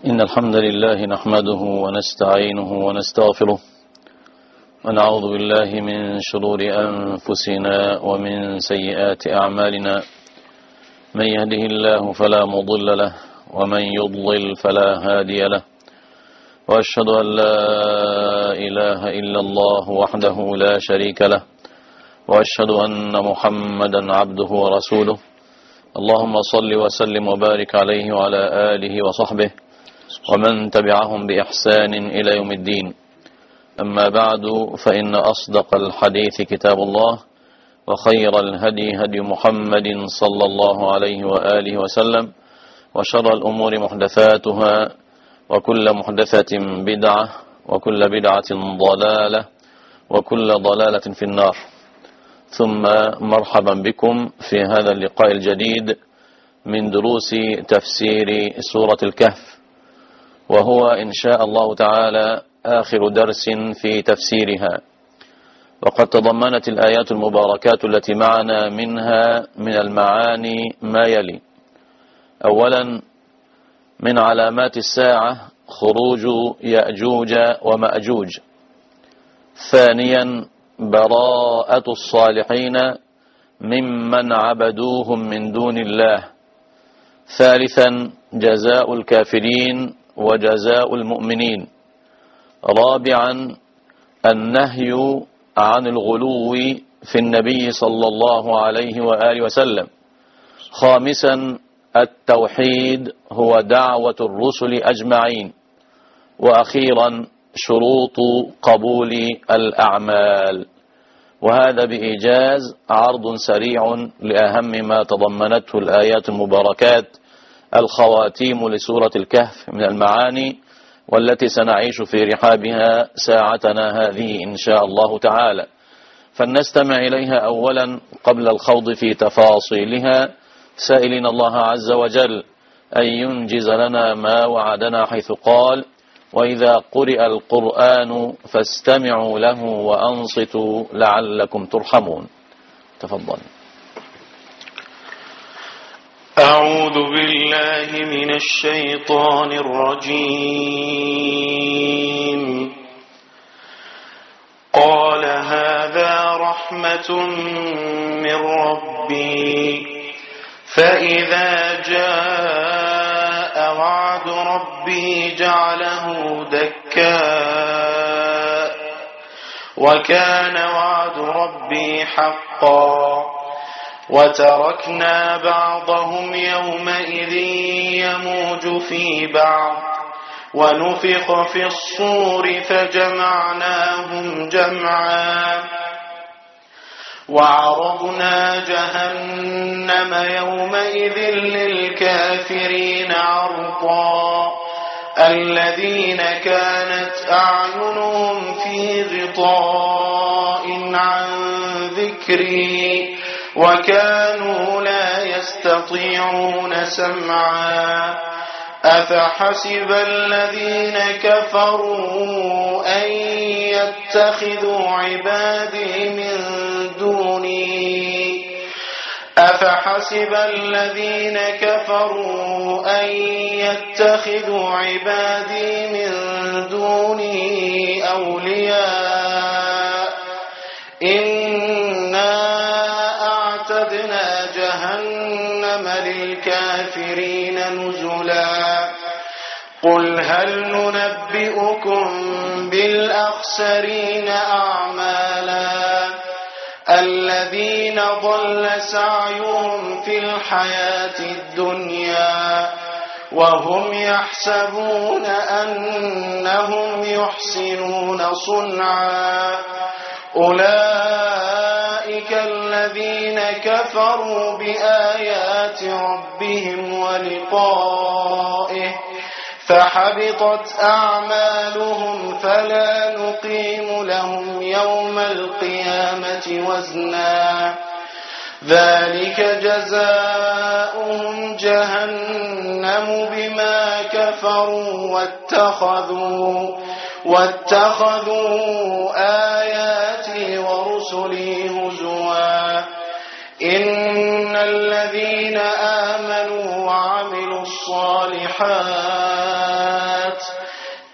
إن الحمد لله نحمده ونستعينه ونستغفره ونعوذ بالله من شرور أنفسنا ومن سيئات أعمالنا. من يهده الله فلا مضل له ومن يضلل فلا هادي له، وأشهد أن لا إله إلا الله وحده لا شريك له، وأشهد أن محمدا عبده ورسوله. اللهم صل وسلم وبارك عليه وعلى آله وصحبه ومن تبعهم بإحسان إلى يوم الدين. أما بعد، فإن أصدق الحديث كتاب الله، وخير الهدي هدي محمد صلى الله عليه وآله وسلم، وشر الأمور محدثاتها، وكل محدثة بدعة، وكل بدعة ضلالة، وكل ضلالة في النار. ثم مرحبا بكم في هذا اللقاء الجديد من دروس تفسير سورة الكهف، وهو إن شاء الله تعالى آخر درس في تفسيرها. وقد تضمنت الآيات المباركات التي معنا منها من المعاني ما يلي: أولا، من علامات الساعة خروج يأجوج ومأجوج. ثانيا، براءة الصالحين ممن عبدوهم من دون الله. ثالثا، جزاء الكافرين وجزاء المؤمنين. رابعا، النهي عن الغلو في النبي صلى الله عليه وآله وسلم. خامسا، التوحيد هو دعوة الرسل أجمعين. وأخيرا، شروط قبول الأعمال. وهذا بإيجاز عرض سريع لأهم ما تضمنته الآيات المباركات، الخواتيم لسورة الكهف من المعاني، والتي سنعيش في رحابها ساعتنا هذه إن شاء الله تعالى. فلنستمع إليها أولا قبل الخوض في تفاصيلها، سائلين الله عز وجل أن ينجز لنا ما وعدنا، حيث قال: وإذا قرئ القرآن فاستمعوا له وأنصتوا لعلكم ترحمون. تفضل. أعوذ بالله من الشيطان الرجيم. قال هذا رحمة من ربي، فإذا جاء وعد ربي جعله دكاء، وكان وعد ربي حقا. وتركنا بعضهم يومئذ يموج في بعض، ونفخ في الصور فجمعناهم جمعا، وعرضنا جهنم يومئذ للكافرين عرضا. الذين كانت أعينهم في غطاء عن ذكري وكانوا لا يستطيعون سمعا. أفحسب الذين كفروا أن يتخذوا عبادي من دوني أفحسب الذين كفروا أن يتخذوا عبادي من دوني أولياء. إنا أعتدنا جهنم للكافرين نزلا. قل هل ننبئكم بالأخسرين أعمالا؟ الذين ضل سعيهم في الحياة الدنيا وهم يحسبون أنهم يحسنون صنعا. أولئك الذين كفروا بآيات ربهم ولقائه، فحبطت أعمالهم فلا نقيم لهم يوم القيامة وزنا. ذلك جزاؤهم جهنم بما كفروا واتخذوا آياتي ورسلي هزوا. إن الذين آمنوا وعملوا الصالحات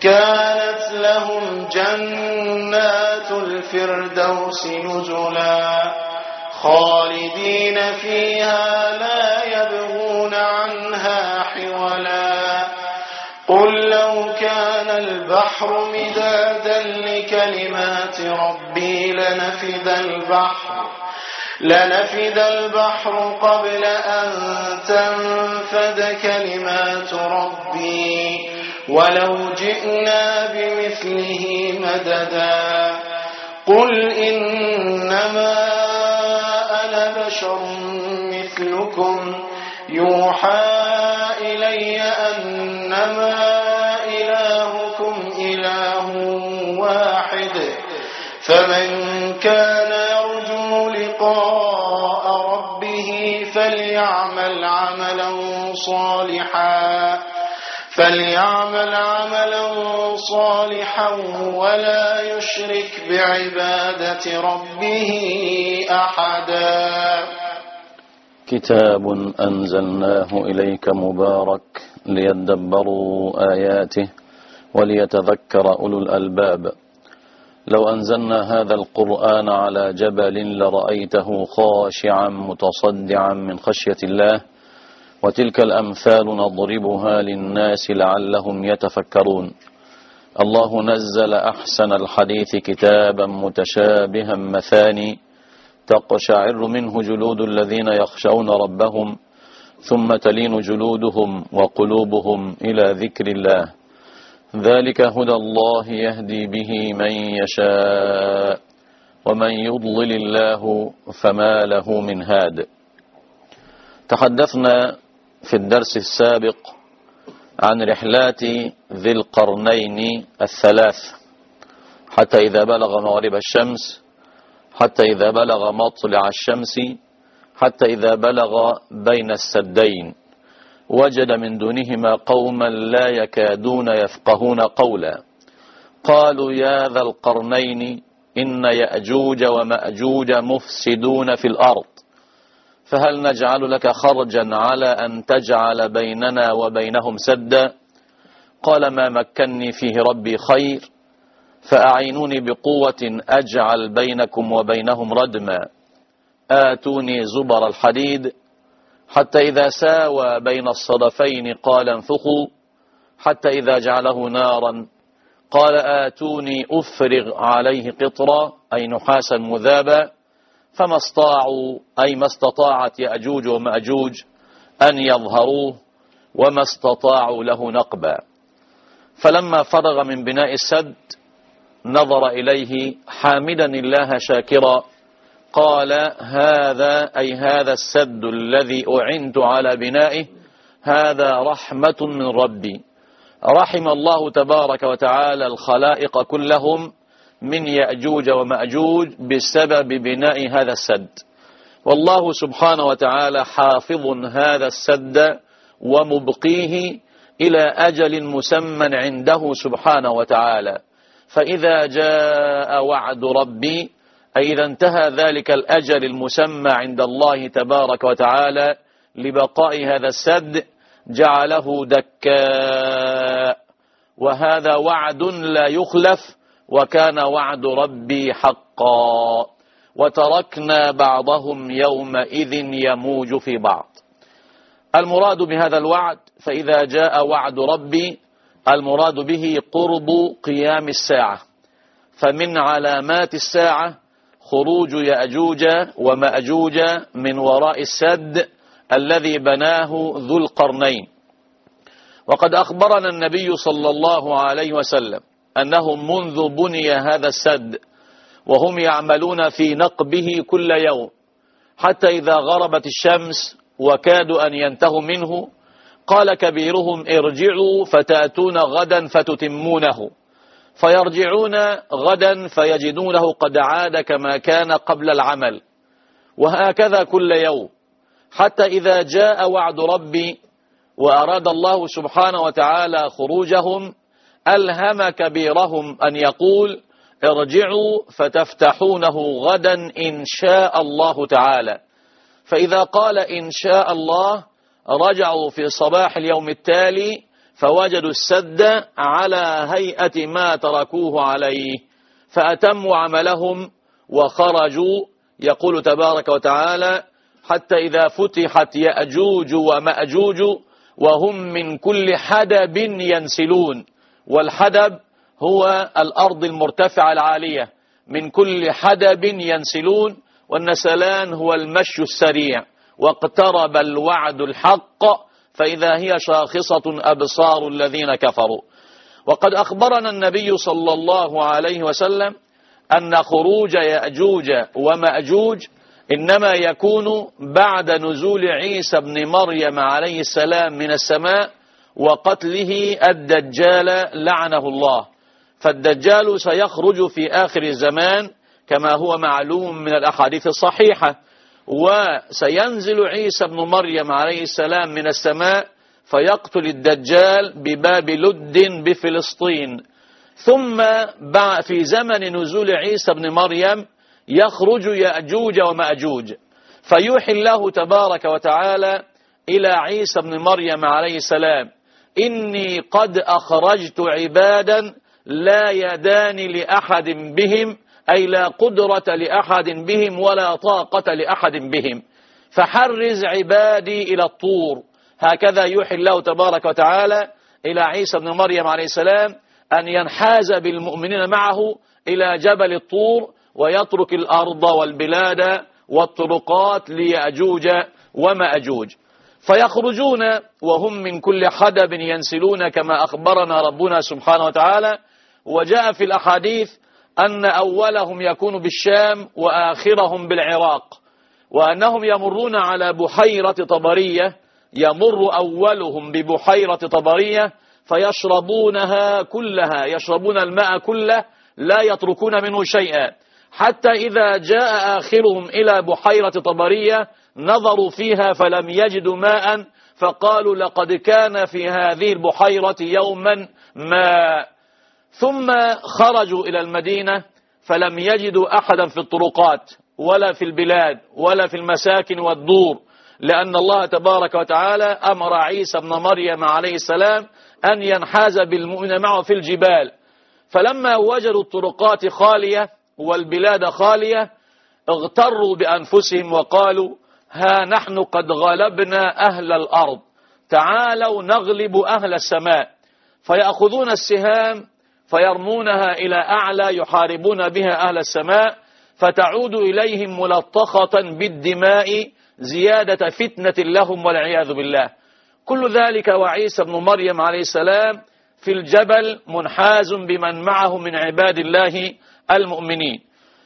كانت لهم جنات الفردوس نزلا خالدين فيها لا يبغون عنها حولا قل لو كان البحر مدادا لكلمات ربي لنفد البحر قبل أن تنفد كلمات ربي ولو جئنا بمثله مددا قل إنما أنا بشر مثلكم يوحى إلي أنما إلهكم إله واحد فمن كان يرجو لقاء ربه فليعمل عملا صالحا ولا يشرك بعبادة ربه أحدا كتاب أنزلناه إليك مبارك ليدبروا آياته وليتذكر أولو الألباب لو أنزلنا هذا القرآن على جبل لرأيته خاشعا متصدعا من خشية الله وتلك الأمثال نضربها للناس لعلهم يتفكرون الله نزل أحسن الحديث كتابا متشابها مثاني تقشعر منه جلود الذين يخشون ربهم ثم تلين جلودهم وقلوبهم إلى ذكر الله ذلك هدى الله يهدي به من يشاء ومن يضلل الله فما له من هاد. تحدثنا في الدرس السابق عن رحلات ذي القرنين الثلاث حتى إذا بلغ مغرب الشمس، حتى إذا بلغ مطلع الشمس، حتى إذا بلغ بين السدين وجد من دونهما قوما لا يكادون يفقهون قولا قالوا يا ذا القرنين إن يأجوج ومأجوج مفسدون في الأرض فهل نجعل لك خرجا على أن تجعل بيننا وبينهم سدا قال ما مكني فيه ربي خير فأعينوني بقوة أجعل بينكم وبينهم ردما آتوني زبر الحديد حتى إذا ساوى بين الصدفين قال انفخوا حتى إذا جعله نارا قال آتوني أفرغ عليه قطرا أي نحاسا مذابا فما استطاعوا أي ما استطاعت يأجوج ومأجوج أن يظهروه وما استطاعوا له نقبا فلما فرغ من بناء السد نظر إليه حامدا الله شاكرا قال هذا أي هذا السد الذي أعنت على بنائه هذا رحمة من ربي رحم الله تبارك وتعالى الخلائق كلهم من يأجوج ومأجوج بسبب بناء هذا السد والله سبحانه وتعالى حافظ هذا السد ومبقيه إلى أجل مسمى عنده سبحانه وتعالى فإذا جاء وعد ربي أي إذا انتهى ذلك الأجل المسمى عند الله تبارك وتعالى لبقاء هذا السد جعله دكاء وهذا وعد لا يخلف وكان وعد ربي حقا وتركنا بعضهم يومئذ يموج في بعض. المراد بهذا الوعد فإذا جاء وعد ربي المراد به قرب قيام الساعة فمن علامات الساعة خروج يأجوج ومأجوج من وراء السد الذي بناه ذو القرنين وقد أخبرنا النبي صلى الله عليه وسلم أنهم منذ بني هذا السد وهم يعملون في نقبه كل يوم حتى إذا غربت الشمس وكادوا أن ينتهوا منه قال كبيرهم ارجعوا فتأتون غدا فتتمونه فيرجعون غدا فيجدونه قد عاد كما كان قبل العمل وهكذا كل يوم حتى إذا جاء وعد ربي وأراد الله سبحانه وتعالى خروجهم ألهم كبيرهم أن يقول ارجعوا فتفتحونه غدا إن شاء الله تعالى فإذا قال إن شاء الله رجعوا في صباح اليوم التالي فوجدوا السد على هيئة ما تركوه عليه فأتموا عملهم وخرجوا. يقول تبارك وتعالى: حتى إذا فتحت يأجوج ومأجوج وهم من كل حدب ينسلون. والحدب هو الأرض المرتفعة العالية، من كل حدب ينسلون، والنسلان هو المشي السريع. واقترب الوعد الحق فإذا هي شاخصة أبصار الذين كفروا. وقد أخبرنا النبي صلى الله عليه وسلم أن خروج يأجوج ومأجوج إنما يكون بعد نزول عيسى بن مريم عليه السلام من السماء وقتله الدجال لعنه الله. فالدجال سيخرج في آخر الزمان كما هو معلوم من الأحاديث الصحيحة، وسينزل عيسى بن مريم عليه السلام من السماء فيقتل الدجال بباب لد بفلسطين. ثم في زمن نزول عيسى بن مريم يخرج يأجوج ومأجوج، فيوحي الله تبارك وتعالى إلى عيسى بن مريم عليه السلام: إني قد أخرجت عبادا لا يدان لأحد بهم، أي لا قدرة لأحد بهم ولا طاقة لأحد بهم، فحرز عبادي إلى الطور. هكذا يوحي الله تبارك وتعالى إلى عيسى بن مريم عليه السلام أن ينحاز بالمؤمنين معه إلى جبل الطور ويترك الأرض والبلاد والطرقات ليأجوج ومأجوج. فيخرجون وهم من كل حدب ينسلون كما أخبرنا ربنا سبحانه وتعالى. وجاء في الأحاديث أن أولهم يكون بالشام وآخرهم بالعراق، وأنهم يمرون على بحيرة طبرية، يمر أولهم ببحيرة طبرية فيشربونها كلها، يشربون الماء كله لا يتركون منه شيئا، حتى إذا جاء آخرهم إلى بحيرة طبرية نظروا فيها فلم يجدوا ماء، فقالوا: لقد كان في هذه البحيرة يوما ماء. ثم خرجوا إلى المدينة فلم يجدوا أحدا في الطرقات ولا في البلاد ولا في المساكن والدور، لأن الله تبارك وتعالى أمر عيسى بن مريم عليه السلام أن ينحاز بالمؤمن معه في الجبال. فلما وجدوا الطرقات خالية والبلاد خالية اغتروا بأنفسهم وقالوا: ها نحن قد غلبنا أهل الأرض، تعالوا نغلب أهل السماء. فيأخذون السهام فيرمونها إلى أعلى يحاربون بها أهل السماء، فتعود إليهم ملطخة بالدماء زيادة فتنة لهم والعياذ بالله. كل ذلك وعيسى بن مريم عليه السلام في الجبل منحاز بمن معه من عباد الله المؤمنين.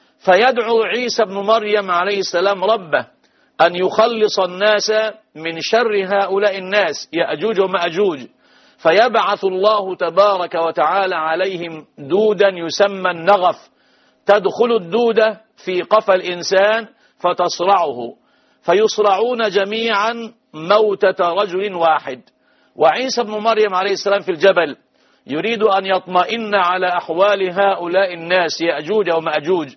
فيدعو عيسى بن مريم عليه السلام ربه أن يخلص الناس من شر هؤلاء الناس يأجوج ومأجوج، فيبعث الله تبارك وتعالى عليهم دودا يسمى النغف، تدخل الدودة في قفا الإنسان فتصرعه، فيصرعون جميعا موتة رجل واحد. وعيسى بن مريم عليه السلام في الجبل يريد أن يطمئن على أحوال هؤلاء الناس يأجوج ومأجوج،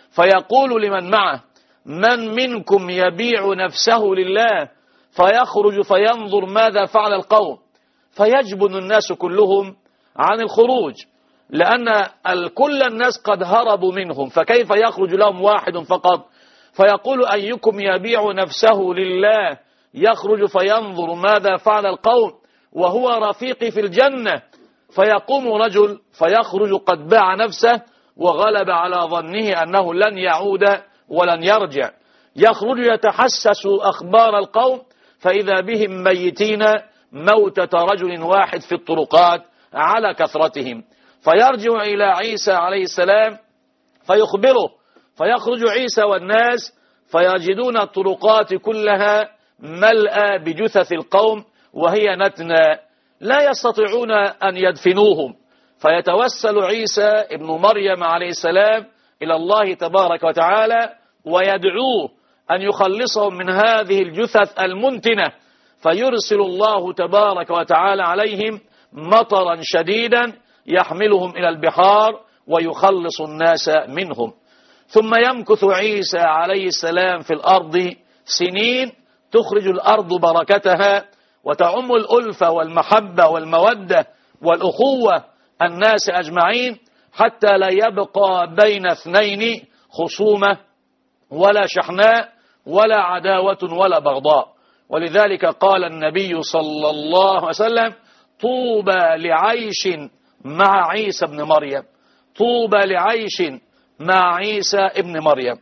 فيقول لمن معه: من منكم يبيع نفسه لله؟ فيخرج فينظر ماذا فعل القوم، فيجبن الناس كلهم عن الخروج، لأن كل الناس قد هربوا منهم، فكيف يخرج لهم واحد فقط؟ فيقول: أيكم يبيع نفسه لله؟ يخرج فينظر ماذا فعل القوم وهو رفيقي في الجنة. فيقوم رجل فيخرج قد باع نفسه وغلب على ظنه أنه لن يعود ولن يرجع، يخرج يتحسس أخبار القوم فإذا بهم ميتين موتة رجل واحد في الطرقات على كثرتهم. فيرجع إلى عيسى عليه السلام فيخبره، فيخرج عيسى والناس فيجدون الطرقات كلها ملأى بجثث القوم وهي نتنى لا يستطيعون أن يدفنوهم. فيتوسل عيسى ابن مريم عليه السلام إلى الله تبارك وتعالى ويدعوه أن يخلصهم من هذه الجثث المنتنة، فيرسل الله تبارك وتعالى عليهم مطرا شديدا يحملهم إلى البحار ويخلص الناس منهم. ثم يمكث عيسى عليه السلام في الأرض سنين تخرج الأرض بركتها وتعم الألفة والمحبة والمودة والأخوة الناس أجمعين، حتى لا يبقى بين اثنين خصومة ولا شحناء ولا عداوة ولا بغضاء. ولذلك قال النبي صلى الله عليه وسلم: طوبى لعيش مع عيسى ابن مريم، طوبى لعيش مع عيسى ابن مريم.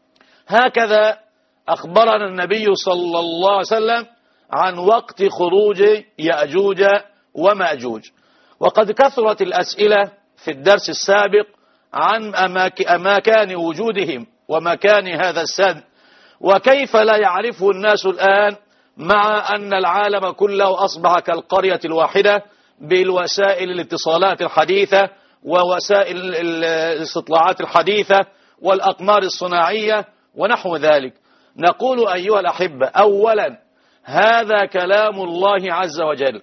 هكذا أخبرنا النبي صلى الله عليه وسلم عن وقت خروج يأجوج ومأجوج. وقد كثرت الأسئلة في الدرس السابق عن أماكن وجودهم ومكان هذا السد، وكيف لا يعرفه الناس الآن، مع أن العالم كله أصبح كالقرية الواحدة بالوسائل الاتصالات الحديثة ووسائل الاستطلاعات الحديثة والأقمار الصناعية ونحو ذلك. نقول أيها الأحبة: أولا، هذا كلام الله عز وجل،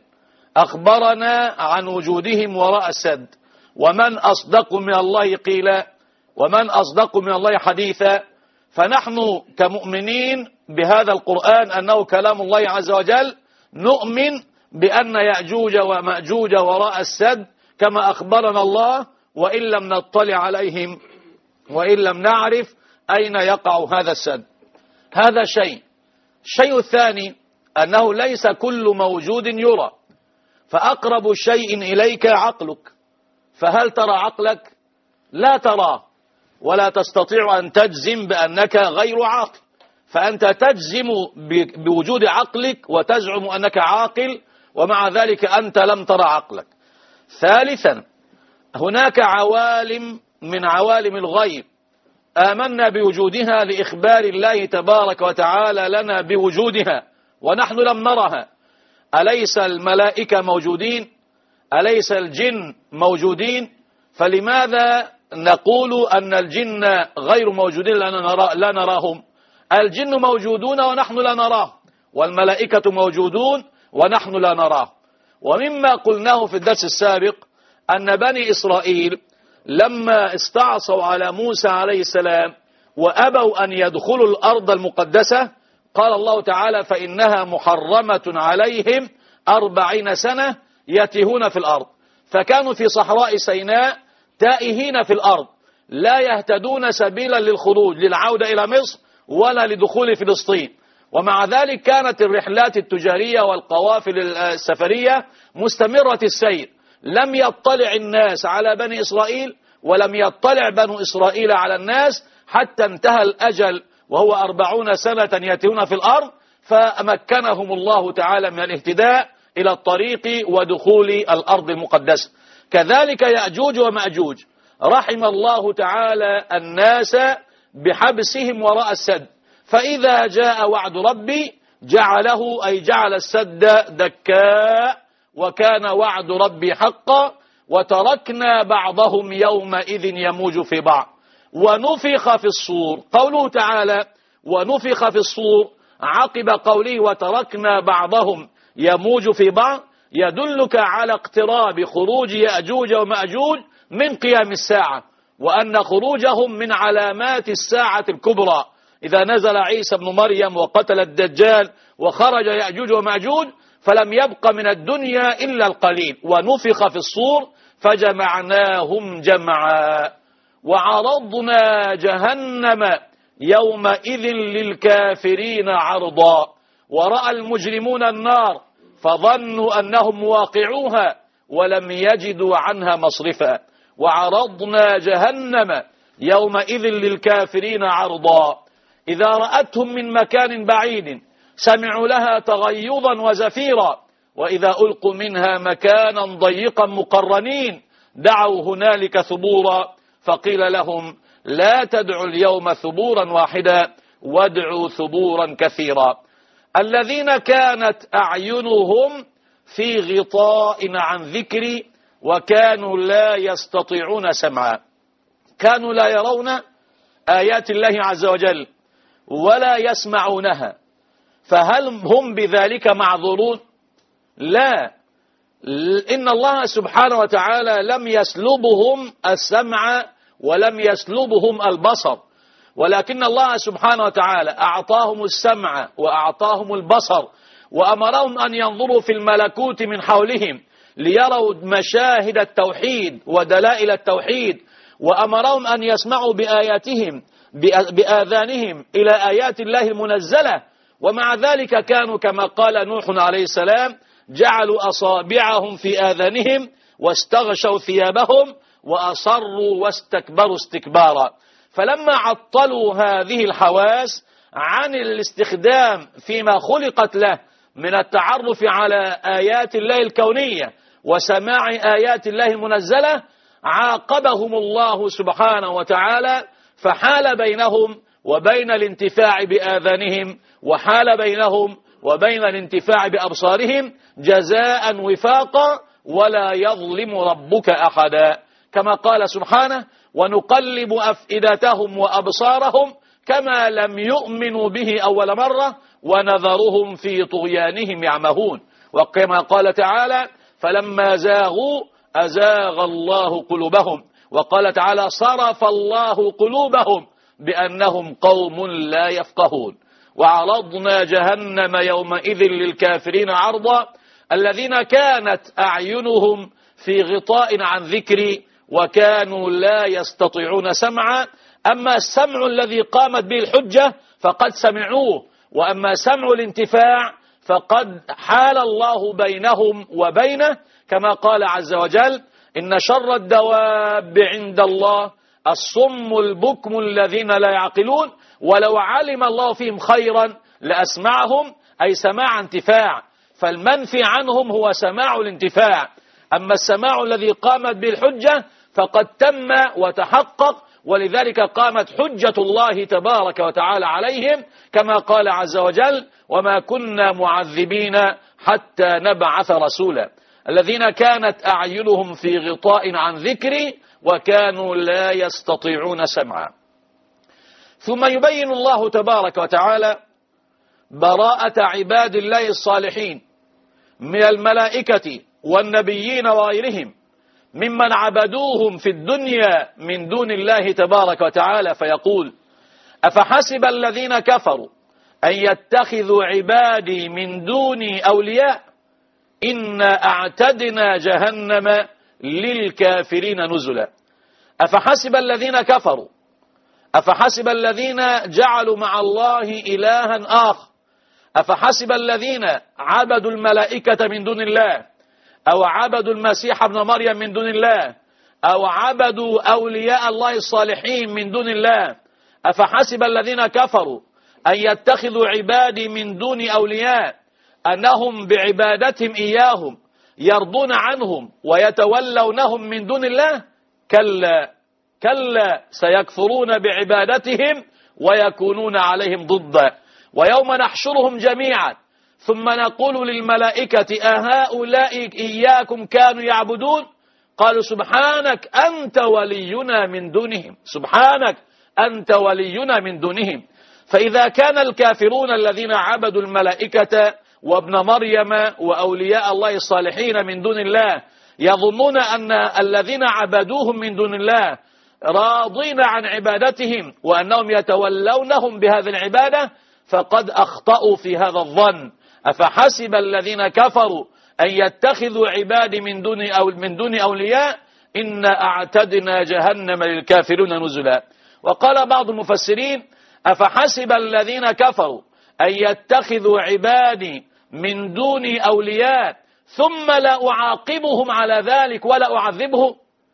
أخبرنا عن وجودهم وراء السد، ومن أصدق من الله قيلا ومن أصدق من الله حديثا. فنحن كمؤمنين بهذا القرآن أنه كلام الله عز وجل نؤمن بأن يأجوج ومأجوج وراء السد كما أخبرنا الله، وإن لم نطلع عليهم وإن لم نعرف أين يقع هذا السد. هذا شيء. الشيء الثاني أنه ليس كل موجود يرى، فأقرب شيء إليك عقلك، فهل ترى عقلك؟ لا تراه، ولا تستطيع أن تجزم بأنك غير عاقل، فأنت تجزم بوجود عقلك وتزعم أنك عاقل، ومع ذلك أنت لم ترى عقلك. ثالثا، هناك عوالم من عوالم الغيب آمنا بوجودها لإخبار الله تبارك وتعالى لنا بوجودها ونحن لم نرها. أليس الملائكة موجودين؟ أليس الجن موجودين؟ فلماذا نقول أن الجن غير موجودين لا نراهم؟ الجن موجودون ونحن لا نراه، والملائكة موجودون ونحن لا نراه. ومما قلناه في الدرس السابق أن بني إسرائيل لما استعصوا على موسى عليه السلام وأبوا أن يدخلوا الأرض المقدسة، قال الله تعالى: فإنها محرمة عليهم 40 سنة يتيهون في الأرض. فكانوا في صحراء سيناء تائهين في الأرض، لا يهتدون سبيلا للخروج للعودة إلى مصر ولا لدخول فلسطين. ومع ذلك كانت الرحلات التجارية والقوافل السفرية مستمرة السير. لم يطلع الناس على بني إسرائيل ولم يطلع بنو إسرائيل على الناس حتى انتهى الأجل، وهو 40 سنة يتيهون في الأرض، فمكنهم الله تعالى من الاهتداء إلى الطريق ودخول الأرض المقدسة. كذلك يأجوج ومأجوج، رحم الله تعالى الناس بحبسهم وراء السد، فإذا جاء وعد ربي جعله، أي جعل السد دكاء، وكان وعد ربي حقا، وتركنا بعضهم يومئذ يموج في بعض. ونفخ في الصور، قوله تعالى ونفخ في الصور عقب قوله وتركنا بعضهم يموج في بعض، يدلك على اقتراب خروج يأجوج ومأجوج من قيام الساعة، وأن خروجهم من علامات الساعة الكبرى. إذا نزل عيسى بن مريم وقتل الدجال وخرج يأجوج ومأجوج فلم يبق من الدنيا إلا القليل. ونفخ في الصور فجمعناهم جمعا وعرضنا جهنم يومئذ للكافرين عرضا. ورأى المجرمون النار فظنوا أنهم واقعوها ولم يجدوا عنها مصرفا. وعرضنا جهنم يومئذ للكافرين عرضا. إذا رأتهم من مكان بعيد سمعوا لها تغيظا وزفيرا، وإذا ألقوا منها مكانا ضيقا مقرنين دعوا هنالك ثبورا، فقيل لهم لا تدعوا اليوم ثبورا واحدا وادعوا ثبورا كثيرا. الذين كانت أعينهم في غطاء عن ذكري وكانوا لا يستطيعون سمعا، كانوا لا يرون آيات الله عز وجل ولا يسمعونها، فهل هم بذلك معذورون؟ لا، إن الله سبحانه وتعالى لم يسلبهم السمع ولم يسلبهم البصر، ولكن الله سبحانه وتعالى أعطاهم السمع وأعطاهم البصر وأمرهم أن ينظروا في الملكوت من حولهم ليروا مشاهد التوحيد ودلائل التوحيد، وأمرهم أن يسمعوا بآذانهم إلى آيات الله المنزلة. ومع ذلك كانوا كما قال نوح عليه السلام جعلوا أصابعهم في آذانهم واستغشوا ثيابهم وأصروا واستكبروا استكبارا. فلما عطلوا هذه الحواس عن الاستخدام فيما خلقت له من التعرف على آيات الله الكونية وسماع آيات الله المنزلة، عاقبهم الله سبحانه وتعالى، فحال بينهم وبين الانتفاع بآذانهم، وحال بينهم وبين الانتفاع بأبصارهم جزاء وفاقا، ولا يظلم ربك أحدا، كما قال سبحانه: ونقلب أفئدتهم وأبصارهم كما لم يؤمنوا به أول مرة ونذرهم في طغيانهم يعمهون. وكما قال تعالى: فلما زاغوا أزاغ الله قلوبهم. وقال تعالى: صرف الله قلوبهم بأنهم قوم لا يفقهون. وعرضنا جهنم يومئذ للكافرين عرضا الذين كانت أعينهم في غطاء عن ذكري وكانوا لا يستطيعون سمعا. أما السمع الذي قامت به الحجة فقد سمعوه، وأما سمع الانتفاع فقد حال الله بينهم وبينه، كما قال عز وجل: إن شر الدواب عند الله الصم البكم الذين لا يعقلون ولو علم الله فيهم خيرا لأسمعهم، أي سماع انتفاع. فالمنفي عنهم هو سماع الانتفاع. أما السماع الذي قامت به الحجة فقد تم وتحقق، ولذلك قامت حجة الله تبارك وتعالى عليهم، كما قال عز وجل: وما كنا معذبين حتى نبعث رسولا الذين كانت أعينهم في غطاء عن ذكري وكانوا لا يستطيعون سمعا. ثم يبين الله تبارك وتعالى براءة عباد الله الصالحين من الملائكة والنبيين وغيرهم ممن عبدوهم في الدنيا من دون الله تبارك وتعالى، فيقول: أفحسب الذين كفروا أن يتخذوا عبادي من دوني أولياء إنا أعتدنا جهنم للكافرين نزلا. أفحسب الذين كفروا، أفحسب الذين جعلوا مع الله إلها آخر، أفحسب الذين عبدوا الملائكة من دون الله، أو عبدوا المسيح ابن مريم من دون الله، أو عبدوا أولياء الله الصالحين من دون الله، أفحسب الذين كفروا أن يتخذوا عبادي من دون أولياء أنهم بعبادتهم إياهم يرضون عنهم ويتولونهم من دون الله؟ كلا كلا سيكفرون بعبادتهم ويكونون عليهم ضدا. ويوم نحشرهم جميعا ثم نقول للملائكة أهؤلاء إياكم كانوا يعبدون؟ قالوا سبحانك أنت ولينا من دونهم، سبحانك أنت ولينا من دونهم. فإذا كان الكافرون الذين عبدوا الملائكة وابن مريم وأولياء الله الصالحين من دون الله يظنون أن الذين عبدوهم من دون الله راضين عن عبادتهم وأنهم يتولونهم بهذه العبادة، فقد أخطأوا في هذا الظن. أفحسب الذين كفروا أن يتخذوا عبادي من دون أولياء إنا أعتدنا جهنم للكافرين نزلا. وقال بعض المفسرين: أفحسب الذين كفروا أن يتخذوا عبادي من دون أولياء ثم لا أعاقبهم على ذلك ولا أعذبهم.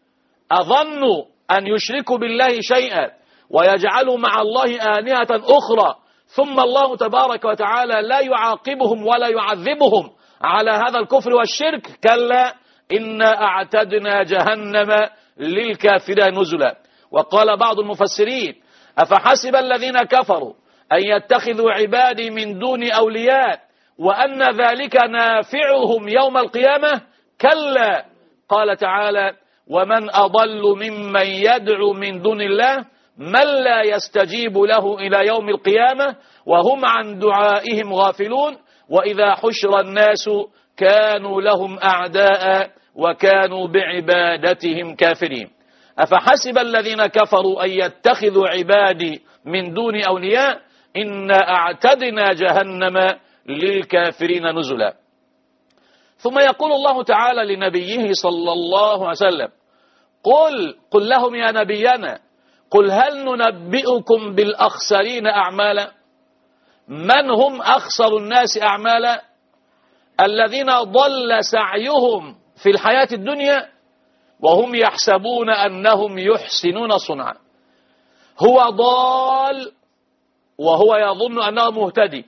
أظنوا أن يشركوا بالله شيئا ويجعلوا مع الله آلهة أخرى ثم الله تبارك وتعالى لا يعاقبهم ولا يعذبهم على هذا الكفر والشرك؟ كلا إنا أعتدنا جهنم للكافرين نزلا. وقال بعض المفسرين: أفحسب الذين كفروا أن يتخذوا عبادي من دون أولياء وأن ذلك نافعهم يوم القيامة؟ كلا. قال تعالى: ومن أضل ممن يدعو من دون الله من لا يستجيب له إلى يوم القيامة وهم عن دعائهم غافلون وإذا حشر الناس كانوا لهم أعداء وكانوا بعبادتهم كافرين. أفحسب الذين كفروا أن يتخذوا عبادي من دون أولياء إنا أعتدنا جهنم للكافرين نزلا. ثم يقول الله تعالى لنبيه صلى الله عليه وسلم: قل لهم يا نبينا، قل هل ننبئكم بالأخسرين أعمالا؟ من هم أخسر الناس أعمالا؟ الذين ضل سعيهم في الحياة الدنيا وهم يحسبون أنهم يحسنون صنعا. هو ضال وهو يظن أنه مهتدي،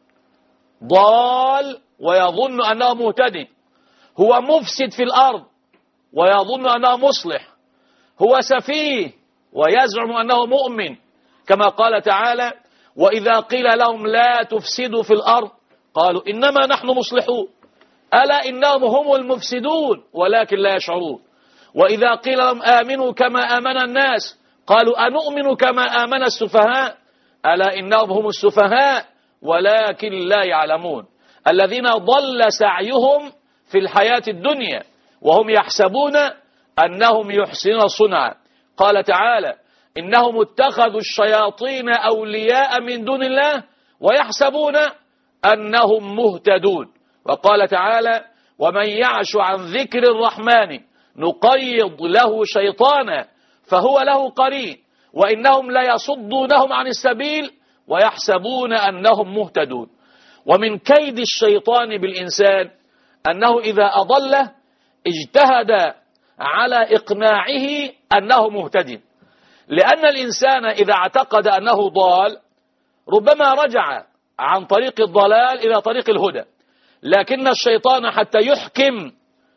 ضال ويظن أنه مهتدي. هو مفسد في الأرض ويظن أنه مصلح. هو سفيه ويزعم أنه مؤمن، كما قال تعالى: وإذا قيل لهم لا تفسدوا في الأرض قالوا إنما نحن مصلحون ألا إنهم هم المفسدون ولكن لا يشعرون. وإذا قيل لهم آمنوا كما آمن الناس قالوا أنؤمن كما آمن السفهاء ألا إنهم هم السفهاء ولكن لا يعلمون. الذين ضل سعيهم في الحياة الدنيا وهم يحسبون أنهم يحسنون صنعا. قال تعالى: إنهم اتخذوا الشياطين أولياء من دون الله ويحسبون أنهم مهتدون. وقال تعالى: ومن يعش عن ذكر الرحمن نقيض له شيطانا فهو له قرين وإنهم ليصدونهم عن السبيل ويحسبون أنهم مهتدون. ومن كيد الشيطان بالإنسان أنه إذا أضله اجتهد على إقناعه أنه مهتد، لأن الإنسان إذا اعتقد أنه ضال ربما رجع عن طريق الضلال إلى طريق الهدى، لكن الشيطان حتى يحكم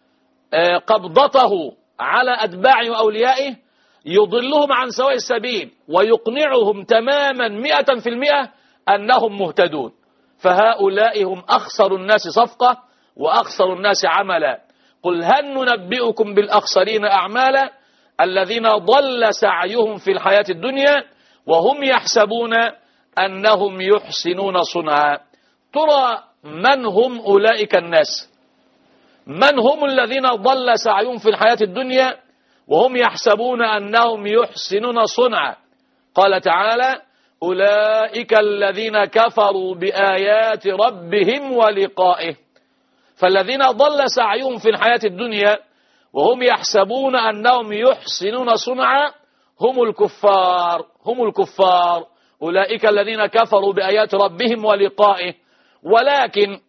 قبضته على أتباعه وأوليائه يضلهم عن سواء السبيل ويقنعهم تماما 100% أنهم مهتدون. فهؤلاء هم أخسر الناس صفقة وأخسر الناس عملا. قل هل ننبئكم بالأخسرين أعمالا الذين ضل سعيهم في الحياة الدنيا وهم يحسبون أنهم يحسنون صنعا. ترى من هم أولئك الناس؟ من هم الذين ضل سعيهم في الحياة الدنيا وهم يحسبون أنهم يحسنون صنعا؟ قال تعالى: أولئك الذين كفروا بآيات ربهم ولقائه. فالذين ضل سعيهم في الحياة الدنيا وهم يحسبون أنهم يحسنون صنعا هم الكفار. أولئك الذين كفروا بآيات ربهم ولقائه. ولكن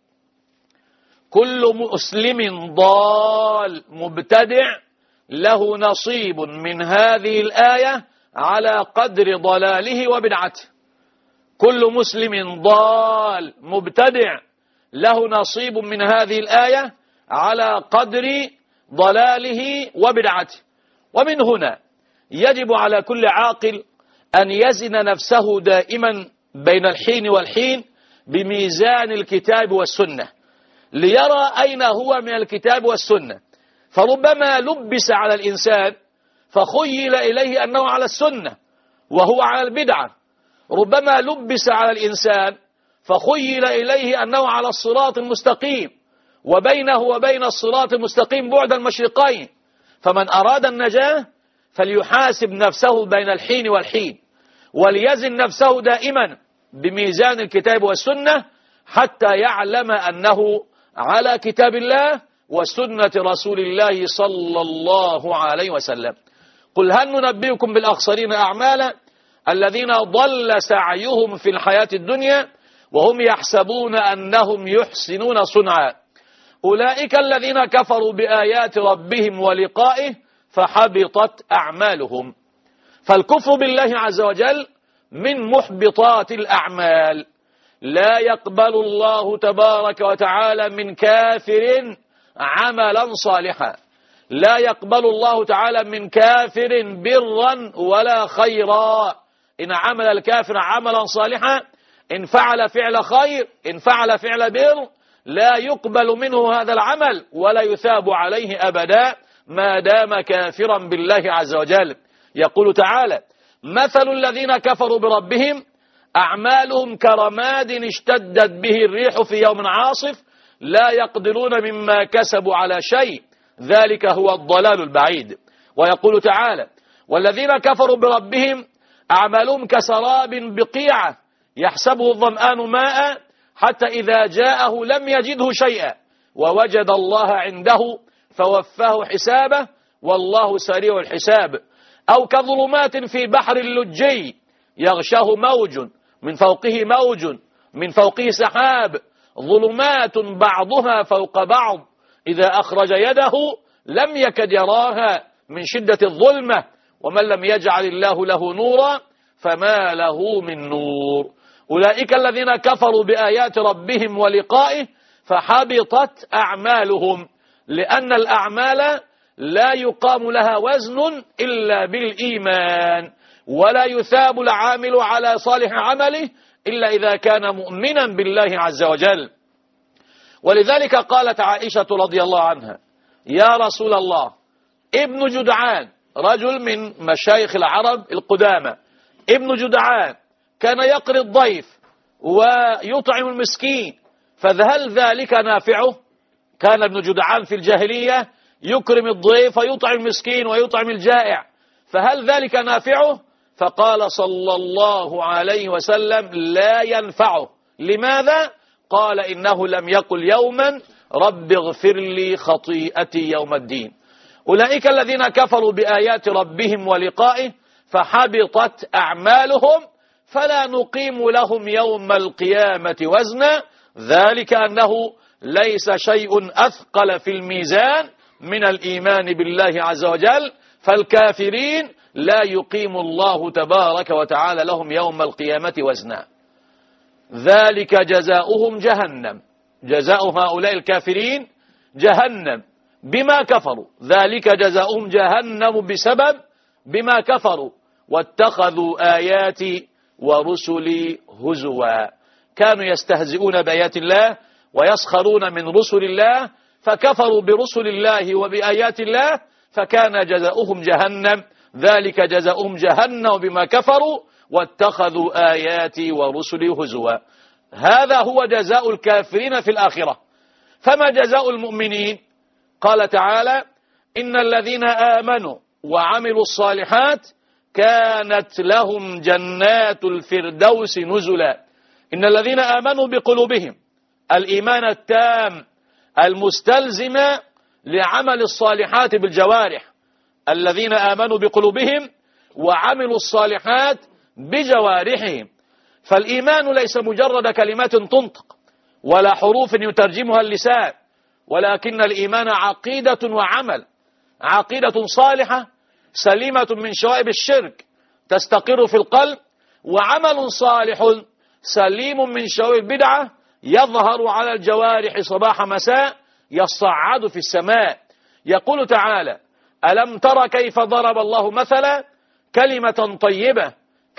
كل مسلم ضال مبتدع له نصيب من هذه الآية على قدر ضلاله وبدعته. كل مسلم ضال مبتدع له نصيب من هذه الآية على قدر ضلاله وبدعته. ومن هنا يجب على كل عاقل أن يزن نفسه دائما بين الحين والحين بميزان الكتاب والسنة ليرى أين هو من الكتاب والسنة. فربما لبس على الإنسان فخيل إليه أنه على السنة وهو على البدعة. ربما لبس على الإنسان فخيل إليه أنه على الصراط المستقيم وبينه وبين الصراط المستقيم بعد المشرقين. فمن أراد النجاة فليحاسب نفسه بين الحين والحين وليزن نفسه دائما بميزان الكتاب والسنة حتى يعلم أنه على كتاب الله وسنة رسول الله صلى الله عليه وسلم. قل هل ننبئكم بالأخسرين أعمالا الذين ضل سعيهم في الحياة الدنيا وهم يحسبون أنهم يحسنون صنعا. أولئك الذين كفروا بآيات ربهم ولقائه فحبطت أعمالهم. فالكفر بالله عز وجل من محبطات الأعمال. لا يقبل الله تبارك وتعالى من كافر عملا صالحا. لا يقبل الله تعالى من كافر برا ولا خيرا. إن عمل الكافر عملا صالحا إن فعل فعل خير إن فعل فعل بر لا يقبل منه هذا العمل ولا يثاب عليه أبدا ما دام كافرا بالله عز وجل. يقول تعالى: مثل الذين كفروا بربهم أعمالهم كرماد اشتدت به الريح في يوم عاصف لا يقدرون مما كسبوا على شيء ذلك هو الضلال البعيد. ويقول تعالى: والذين كفروا بربهم أعمالهم كسراب بقيعة يحسبه الظمآن ماء حتى إذا جاءه لم يجده شيئا ووجد الله عنده فوفاه حسابه والله سريع الحساب. أو كظلمات في بحر اللجي يغشاه موج من فوقه موج من فوقه سحاب ظلمات بعضها فوق بعض إذا أخرج يده لم يكد يراها من شدة الظلمة ومن لم يجعل الله له نورا فما له من نور. أولئك الذين كفروا بآيات ربهم ولقائه فحبطت أعمالهم، لأن الأعمال لا يقام لها وزن إلا بالإيمان، ولا يثاب العامل على صالح عمله إلا إذا كان مؤمنا بالله عز وجل. ولذلك قالت عائشة رضي الله عنها: يا رسول الله، ابن جدعان رجل من مشايخ العرب القدامى، ابن جدعان كان يقري الضيف ويطعم المسكين، فهل ذلك نافعه؟ كان ابن جدعان في الجاهلية يكرم الضيف ويطعم المسكين ويطعم الجائع، فهل ذلك نافعه؟ فقال صلى الله عليه وسلم: لا ينفعه. لماذا؟ قال: إنه لم يقل يوما رب اغفر لي خطيئتي يوم الدين. أولئك الذين كفروا بآيات ربهم ولقائه فحبطت أعمالهم فلا نقيم لهم يوم القيامة وزنا، ذلك أنه ليس شيء أثقل في الميزان من الإيمان بالله عز وجل، فالكافرين لا يقيم الله تبارك وتعالى لهم يوم القيامة وزنا. ذلك جزاؤهم جهنم، جزاء هؤلاء الكافرين جهنم بما كفروا، ذلك جزاؤهم جهنم بسبب بما كفروا واتخذوا آياتي ورسلي هزوا. كانوا يستهزئون بآيات الله ويسخرون من رسل الله، فكفروا برسل الله وبآيات الله فكان جزاؤهم جهنم، ذلك جزاؤهم جهنم بما كفروا واتخذوا آياتي ورسلي هزوا. هذا هو جزاء الكافرين في الآخرة. فما جزاء المؤمنين؟ قال تعالى: إن الذين آمنوا وعملوا الصالحات كانت لهم جنات الفردوس نزلا. إن الذين آمنوا بقلوبهم، الإيمان التام المستلزم لعمل الصالحات بالجوارح، الذين آمنوا بقلوبهم وعملوا الصالحات بجوارحهم. فالإيمان ليس مجرد كلمات تنطق ولا حروف يترجمها اللسان، ولكن الإيمان عقيدة وعمل، عقيدة صالحة سليمة من شوائب الشرك تستقر في القلب، وعمل صالح سليم من شوائب البدعة يظهر على الجوارح صباح مساء يصعد في السماء. يقول تعالى: ألم تر كيف ضرب الله مثلا كلمة طيبة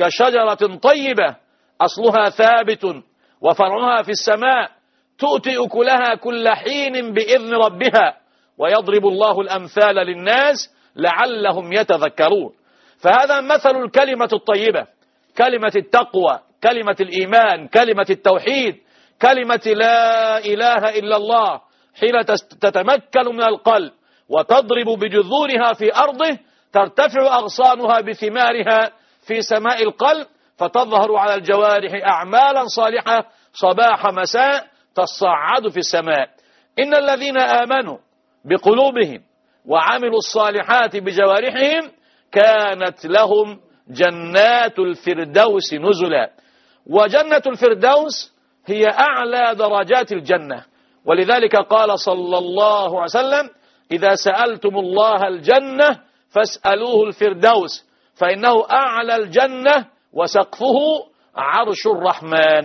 كشجرة طيبة أصلها ثابت وفرعها في السماء تؤتي أكلها كل حين بإذن ربها ويضرب الله الأمثال للناس لعلهم يتذكرون. فهذا مثل الكلمة الطيبة، كلمة التقوى، كلمة الإيمان، كلمة التوحيد، كلمة لا إله إلا الله، حين تتمكن من القلب وتضرب بجذورها في أرضه ترتفع أغصانها بثمارها في سماء القلب، فتظهر على الجوارح أعمالا صالحة صباح مساء تصعد في السماء. إن الذين آمنوا بقلوبهم وعملوا الصالحات بجوارحهم كانت لهم جنات الفردوس نزلا. وجنة الفردوس هي أعلى درجات الجنة، ولذلك قال صلى الله عليه وسلم: إذا سألتم الله الجنة فاسألوه الفردوس فإنه أعلى الجنة وسقفه عرش الرحمن،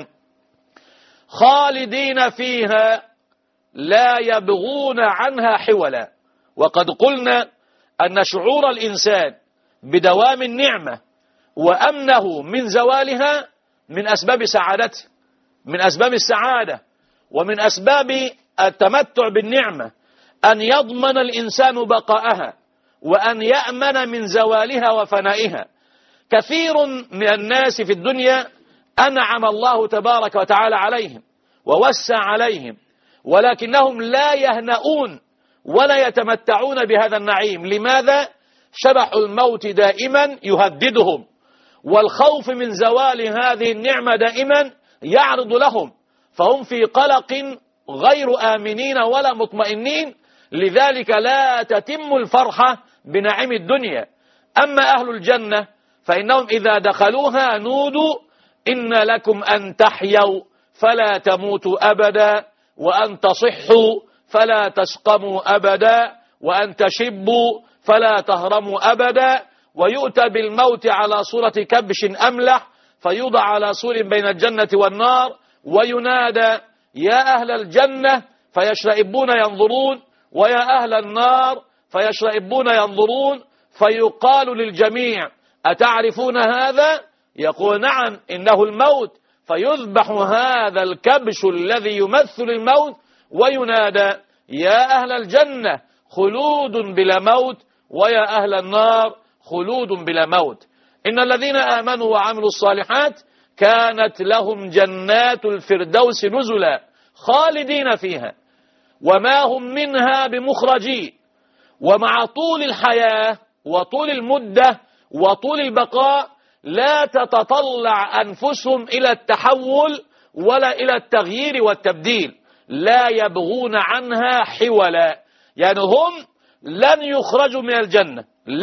خالدين فيها لا يبغون عنها حولا. وقد قلنا أن شعور الإنسان بدوام النعمة وأمنه من زوالها من أسباب سعادته، من أسباب السعادة ومن أسباب التمتع بالنعمة، أن يضمن الإنسان بقاءها وأن يأمن من زوالها وفنائها. كثير من الناس في الدنيا أنعم الله تبارك وتعالى عليهم ووسع عليهم، ولكنهم لا يهنؤون ولا يتمتعون بهذا النعيم. لماذا؟ شبح الموت دائما يهددهم، والخوف من زوال هذه النعمة دائما يعرض لهم، فهم في قلق غير آمنين ولا مطمئنين، لذلك لا تتم الفرحة بنعيم الدنيا. أما أهل الجنة فإنهم إذا دخلوها نودوا إن لكم أن تحيوا فلا تموتوا أبدا، وأن تصحوا فلا تسقموا أبدا، وأن تشبوا فلا تهرموا أبدا. ويؤتى بالموت على صورة كبش أملح فيوضع على سور بين الجنة والنار، وينادى يا أهل الجنة فيشرئبون ينظرون، ويا أهل النار فيشرئبون ينظرون، فيقال للجميع أتعرفون هذا؟ يقول نعم إنه الموت، فيذبح هذا الكبش الذي يمثل الموت، وينادى يا أهل الجنة خلود بلا موت، ويا أهل النار خلود بلا موت. إن الذين آمنوا وعملوا الصالحات كانت لهم جنات الفردوس نزلا خالدين فيها وما هم منها بمخرجين. ومع طول الحياة وطول المدة وطول البقاء لا تتطلع أنفسهم إلى التحول ولا إلى التغيير والتبديل، لا يبغون عنها حولا. يعني هم لن يخرجوا من الجنة،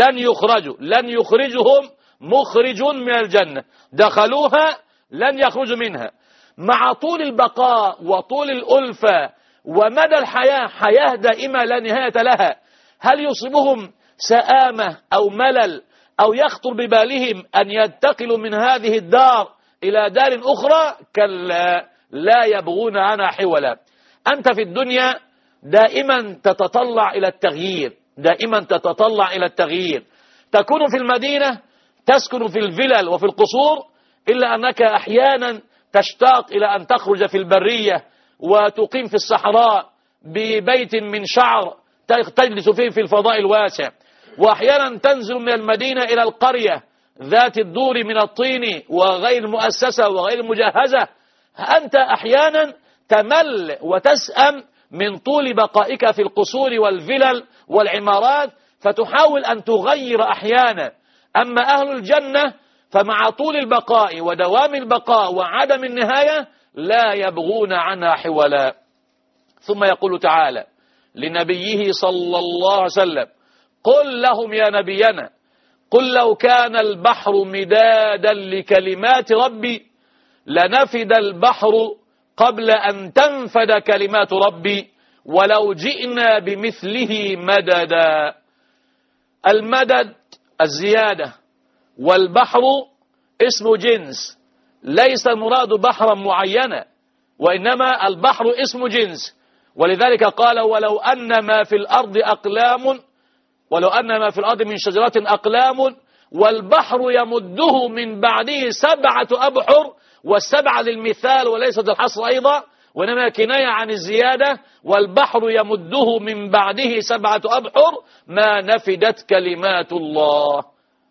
لن يخرجهم مخرج من الجنة، دخلوها لن يخرجوا منها. مع طول البقاء وطول الألفة ومدى الحياة، حياة دائمة لا نهاية لها، هل يصيبهم سآمة أو ملل أو يخطر ببالهم أن ينتقلوا من هذه الدار إلى دار أخرى؟ كلا، لا يبغون عنها حولا. أنت في الدنيا دائما تتطلع إلى التغيير، دائما تتطلع إلى التغيير. تكون في المدينة تسكن في الفلل وفي القصور، إلا أنك أحيانا تشتاق إلى أن تخرج في البرية وتقيم في الصحراء ببيت من شعر تجلس فيه في الفضاء الواسع، وأحيانا تنزل من المدينة إلى القرية ذات الدور من الطين وغير مؤسسة وغير مجهزة. أنت أحيانا تمل وتسأم من طول بقائك في القصور والفلل والعمارات، فتحاول أن تغير أحيانا. أما أهل الجنة فمع طول البقاء ودوام البقاء وعدم النهاية لا يبغون عنها حولا. ثم يقول تعالى لنبيه صلى الله عليه وسلم قل لهم يا نبينا قل لو كان البحر مدادا لكلمات ربي لنفد البحر قبل أن تنفد كلمات ربي ولو جئنا بمثله مددا. المدد الزيادة، والبحر اسم جنس، ليس المراد بحرا معينا، وإنما البحر اسم جنس. ولذلك قال ولو أن ما في الأرض أقلام، ولو أن ما في الأرض من شجرة أقلام والبحر يمده من بعده 7 أبحر، والسبعة للمثال وليست الحصر أيضا، وإنما كناية عن الزيادة. والبحر يمده من بعده 7 أبحر ما نفدت كلمات الله.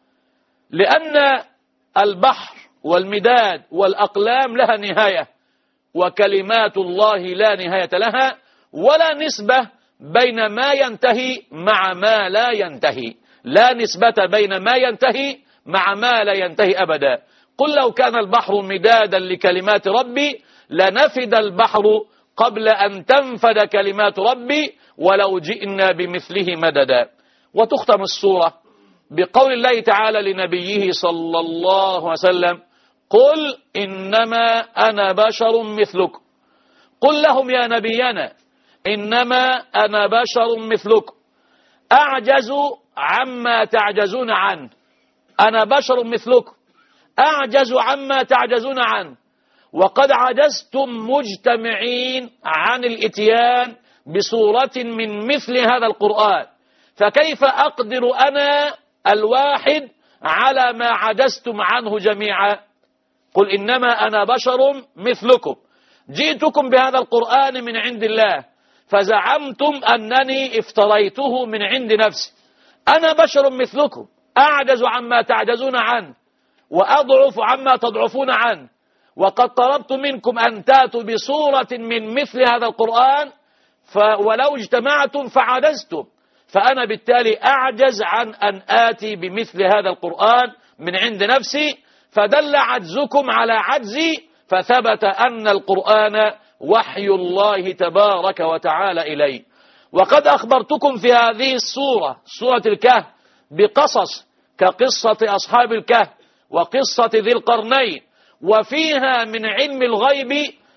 لأن البحر والمداد والأقلام لها نهاية، وكلمات الله لا نهاية لها، ولا نسبة بين ما ينتهي مع ما لا ينتهي، لا نسبة بين ما ينتهي مع ما لا ينتهي أبدا. قل لو كان البحر مدادا لكلمات ربي لنفد البحر قبل أن تنفد كلمات ربي ولو جئنا بمثله مددا. وتختم السورة بقول الله تعالى لنبيه صلى الله عليه وسلم قل إنما أنا بشر مثلكم. قل لهم يا نبينا إنما أنا بشر مثلكم أعجز عما تعجزون عنه. أنا بشر مثلكم أعجز عما تعجزون عنه، وقد عجزتم مجتمعين عن الإتيان بصورة من مثل هذا القرآن، فكيف أقدر أنا الواحد على ما عجزتم عنه جميعا؟ قل إنما أنا بشر مثلكم جئتكم بهذا القرآن من عند الله فزعمتم أنني افتريته من عند نفسي. أنا بشر مثلكم أعجز عما تعجزون عنه وأضعف عما تضعفون عنه، وقد طلبت منكم أن تأتوا بصورة من مثل هذا القرآن ولو اجتمعتم فعجزتم، فأنا بالتالي أعجز عن أن آتي بمثل هذا القرآن من عند نفسي، فدل عجزكم على عجزي، فثبت أن القرآن وحي الله تبارك وتعالى إلي. وقد أخبرتكم في هذه السورة، سورة الكهف، بقصص كقصة أصحاب الكهف وقصة ذي القرنين، وفيها من علم الغيب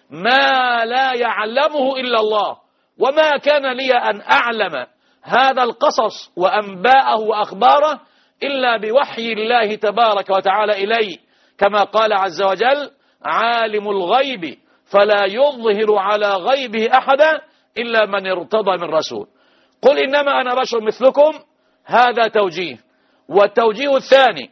ما لا يعلمه إلا الله، وما كان لي أن أعلم هذا القصص وأنباءه وأخباره إلا بوحي الله تبارك وتعالى إلي، كما قال عز وجل: عالم الغيب فلا يظهر على غيبه أحدا إلا من ارتضى من رسول. قل إنما أنا بشر مثلكم، هذا توجيه. والتوجيه الثاني: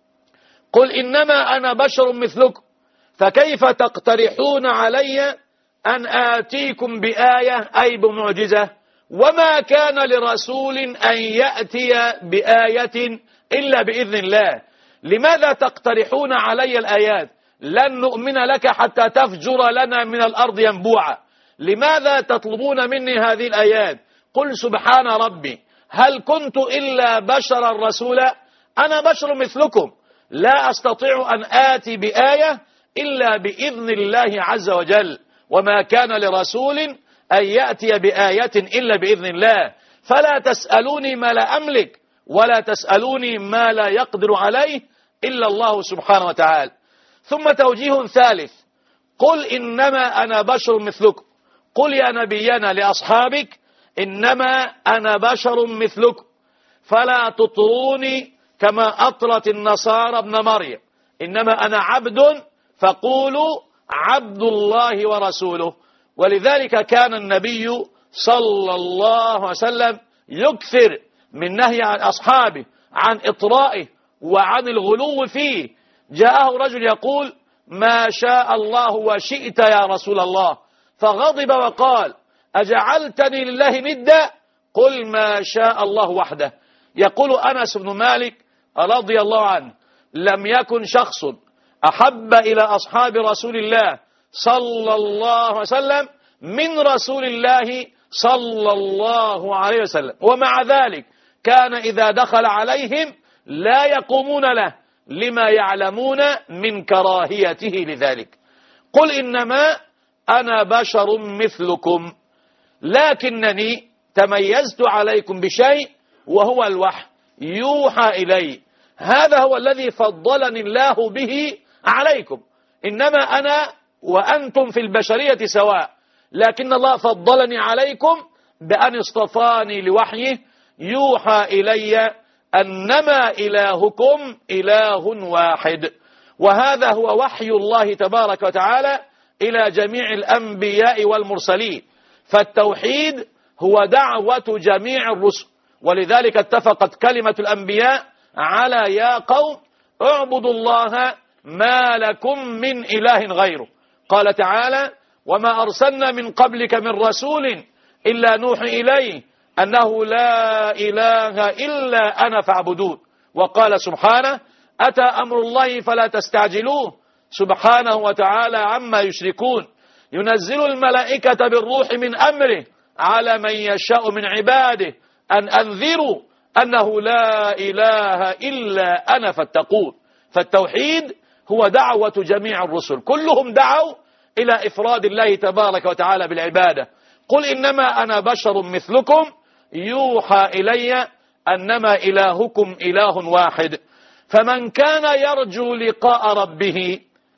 قل إنما أنا بشر مثلكم فكيف تقترحون علي أن آتيكم بآية أي بمعجزة، وما كان لرسول أن يأتي بآية إلا بإذن الله. لماذا تقترحون علي الآيات؟ لن نؤمن لك حتى تفجر لنا من الأرض ينبوعا. لماذا تطلبون مني هذه الآيات؟ قل سبحان ربي هل كنت إلا بشرا رسولا؟ أنا بشر مثلكم، لا أستطيع أن آتي بآية إلا بإذن الله عز وجل، وما كان لرسول أن يأتي بآية إلا بإذن الله. فلا تسألوني ما لا أملك، ولا تسألوني ما لا يقدر عليه إلا الله سبحانه وتعالى. ثم توجيه ثالث: قل إنما أنا بشر مثلكم. قل يا نبينا لأصحابك: إنما أنا بشر مثلكم، فلا تطروني كما أطرت النصارى ابن مريم، إنما أنا عبد فقولوا عبد الله ورسوله. ولذلك كان النبي صلى الله عليه وسلم يكثر من نهي عن أصحابه عن إطرائه وعن الغلو فيه. جاءه رجل يقول: ما شاء الله وشئت يا رسول الله، فغضب وقال: أجعلتني لله ندا؟ قل ما شاء الله وحده. يقول أنس بن مالك رضي الله عنه: لم يكن شخص أحب إلى أصحاب رسول الله صلى الله عليه وسلم من رسول الله صلى الله عليه وسلم، ومع ذلك كان إذا دخل عليهم لا يقومون له لما يعلمون من كراهيته لذلك. قل إنما أنا بشر مثلكم لكنني تميزت عليكم بشيء وهو الوحي يوحى إلي، هذا هو الذي فضلني الله به عليكم. إنما أنا وأنتم في البشرية سواء، لكن الله فضلني عليكم بأن اصطفاني لوحيه يوحى إلي أنما إلهكم إله واحد. وهذا هو وحي الله تبارك وتعالى إلى جميع الأنبياء والمرسلين. فالتوحيد هو دعوة جميع الرسل، ولذلك اتفقت كلمة الأنبياء على يا قوم اعبدوا الله ما لكم من إله غيره. قال تعالى: وما أرسلنا من قبلك من رسول إلا نوحي إليه أنه لا إله إلا أنا فاعبدون. وقال سبحانه: أتى أمر الله فلا تستعجلوه سبحانه وتعالى عما يشركون، ينزل الملائكة بالروح من أمره على من يشاء من عباده أن أنذروا أنه لا إله إلا أنا فاتقون. فالتوحيد هو دعوة جميع الرسل، كلهم دعوا إلى إفراد الله تبارك وتعالى بالعبادة. قل إنما أنا بشر مثلكم يوحى إلي أنما إلهكم إله واحد، فمن كان يرجو لقاء ربه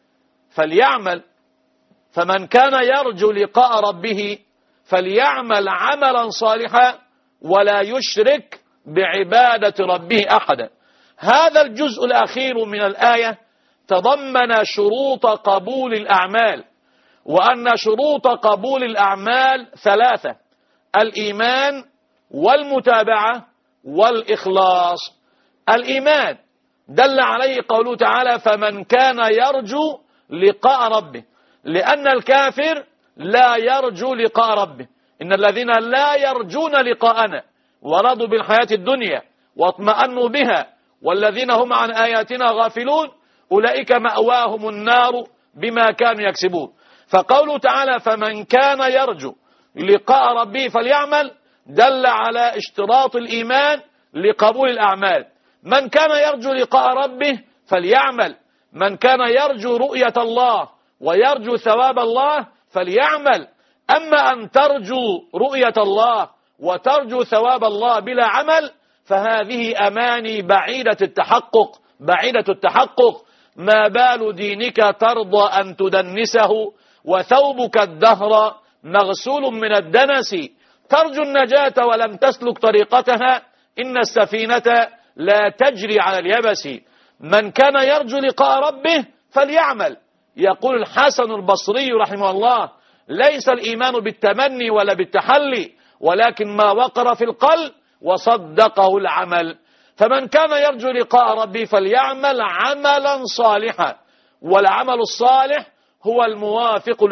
فليعمل عملا صالحا ولا يشرك بعبادة ربه أحدا. هذا الجزء الأخير من الآية تضمن شروط قبول الأعمال، وأن شروط قبول الأعمال ثلاثة: الإيمان والمتابعة والإخلاص. الإيمان دل عليه قوله تعالى: فمن كان يرجو لقاء ربه، لأن الكافر لا يرجو لقاء ربه. إن الذين لا يرجون لقاءنا ورضوا بالحياة الدنيا واطمأنوا بها والذين هم عن آياتنا غافلون أولئك مأواهم النار بما كانوا يكسبون. فقوله تعالى: فمن كان يرجو لقاء ربه فليعمل، دل على اشتراط الإيمان لقبول الأعمال. من كان يرجو لقاء ربه فليعمل، من كان يرجو رؤية الله ويرجو ثواب الله فليعمل. أما أن ترجو رؤية الله وترجو ثواب الله بلا عمل فهذه أماني بعيدة التحقق. ما بال دينك ترضى أن تدنسه وثوبك الدهر مغسول من الدنس. ترجو النجاة ولم تسلك طريقتها، إن السفينة لا تجري على اليبس. من كان يرجو لقاء ربه فليعمل. يقول الحسن البصري رحمه الله: ليس الإيمان بالتمني ولا بالتحلي، ولكن ما وقر في القلب وصدقه العمل. فمن كان يرجو لقاء ربه فليعمل عملا صالحا، والعمل الصالح هو الموافق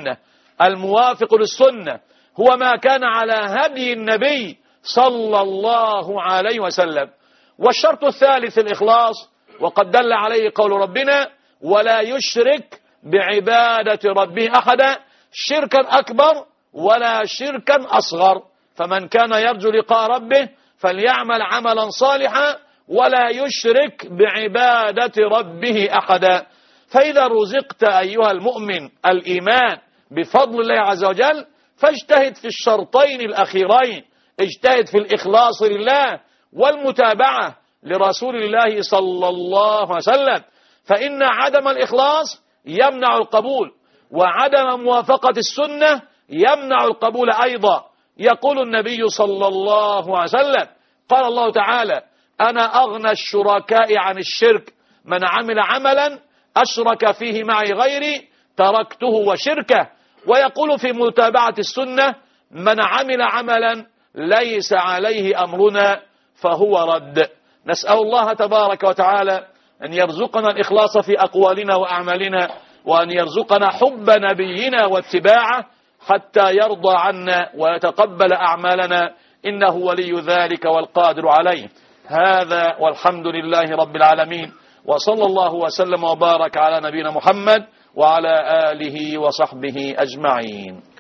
للسنة، هو ما كان على هدي النبي صلى الله عليه وسلم. والشرط الثالث الإخلاص، وقد دل عليه قول ربنا: ولا يشرك بعبادة ربه أحدا، شركا أكبر ولا شركا أصغر. فمن كان يرجو لقاء ربه فليعمل عملا صالحا ولا يشرك بعبادة ربه أحدا. فإذا رزقت أيها المؤمن الإيمان بفضل الله عز وجل فاجتهد في الشرطين الأخيرين، اجتهد في الإخلاص لله والمتابعة لرسول الله صلى الله عليه وسلم، فإن عدم الإخلاص يمنع القبول، وعدم موافقة السنة يمنع القبول أيضا. يقول النبي صلى الله عليه وسلم: قال الله تعالى: أنا أغنى الشركاء عن الشرك، من عمل عملا أشرك فيه معي غيري تركته وشركه. ويقول في متابعة السنة: من عمل عملا ليس عليه أمرنا فهو رد. نسأل الله تبارك وتعالى أن يرزقنا الإخلاص في أقوالنا وأعمالنا، وأن يرزقنا حب نبينا واتباعه حتى يرضى عنا ويتقبل أعمالنا، إنه ولي ذلك والقادر عليه. هذا والحمد لله رب العالمين، وصلى الله وسلم وبارك على نبينا محمد وعلى آله وصحبه أجمعين.